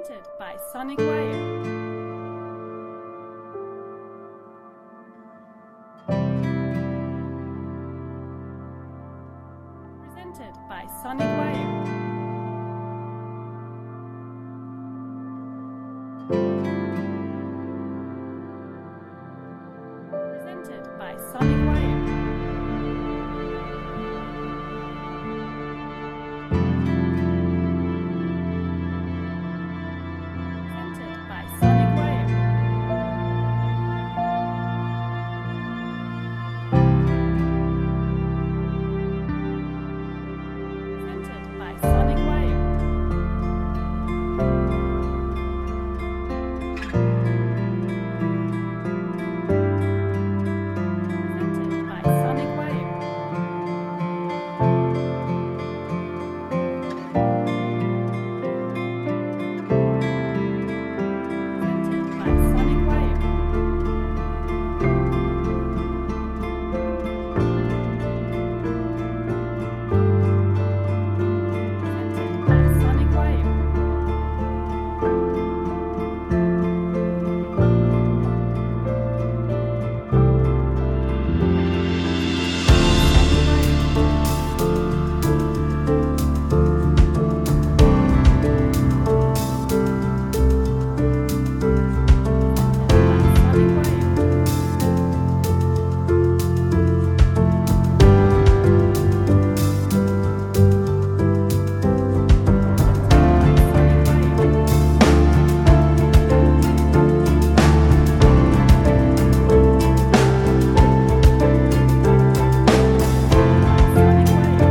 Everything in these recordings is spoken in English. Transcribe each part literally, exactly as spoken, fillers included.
Presented by Sonic Wire. Presented by Sonic Wire. Presented by Sonic Wire. Presented by Sonic Wire. Presented by Sonic Wire. Presented by Sonic Wire. Presented by Sonic Wire. Presented by Sonic Wire. Sonic Wire. Sonic Wire. Sonic Wire.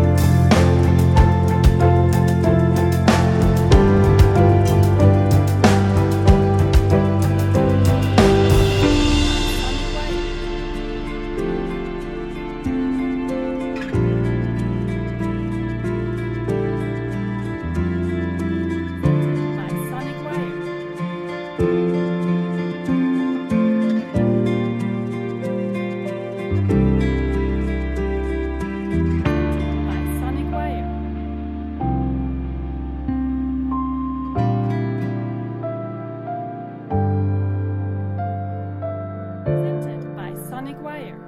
Sonic Wire. Presented by Sonic Wire. Presented by Sonic Wire. Presented by Sonic Wire.